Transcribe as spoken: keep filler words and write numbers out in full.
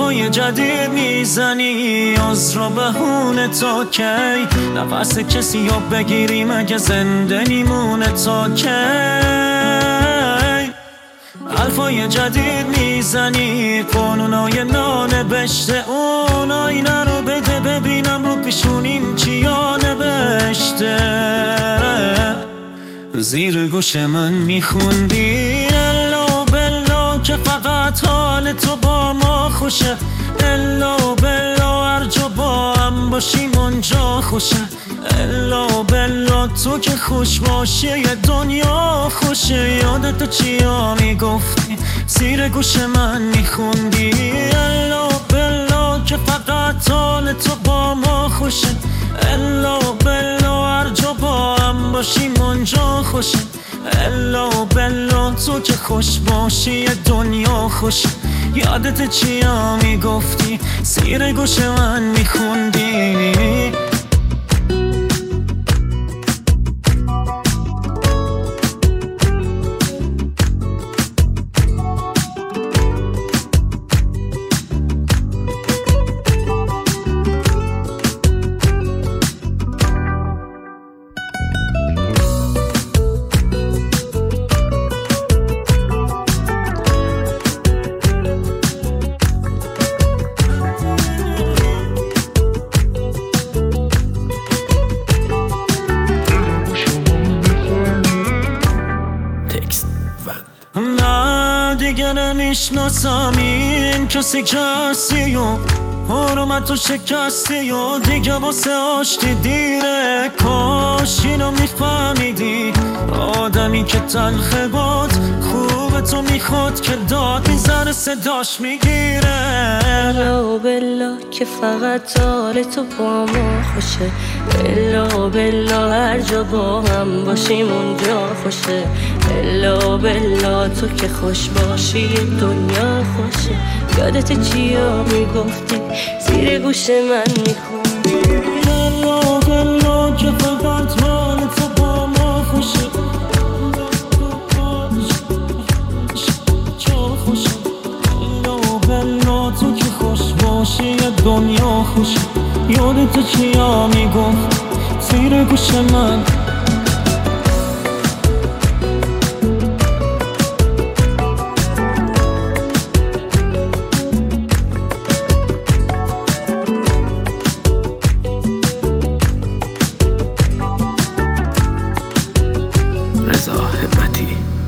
حرفای جدید میزنی، عذر و بهونه تا کی؟ نفس کسی رو بگیری مگه زنده میمونه تا کی؟ حرفای جدید میزنی، قانونای نانوشته، اون آینه رو بده ببینم رو پیشونیم چیا نوشته. زیر گوش من میخوندی الا بلا که فقط حال تو با ما خوشه، الا بلا هر جا با هم باشیم اونجا خوشه، الا بلا تو که خوش باشه یه دنیا خوشه. یادت چیا میگفتی زیر گوش من میخوندی الا بلا که فقط حال تو با ما خوشه، الا بلا هر جا با هم باشیم اونجا خوشه، الا بلا تو که خوش باشی یه دنیا خوشه. یادت چیا میگفتی زیر گوش من میخوندی؟ نه دیگه نمیشناسم این کسی که هستی و حرمت و شکستی و دیگه واسه آشتی دیره. کاش اینو میفهمیدی آدمی که تلخه بود خوبه تو میخواد که داد میزنه صداش میگیره. الا بلا که فقط حال تو با ما خوشه، الا بلا هر جا با هم باشیم اونجا خوشه، الا بلا تو که خوش باشی دنیا خوشه. یادت چیا میگفتی زیر گوش من میخوندی الا بلا که فقط حال تو با ما خوشه، الا بلا تو که خوش باشی دنیا خوشه. یادت چیا میگفت زیر گوش من؟ رضا همتی.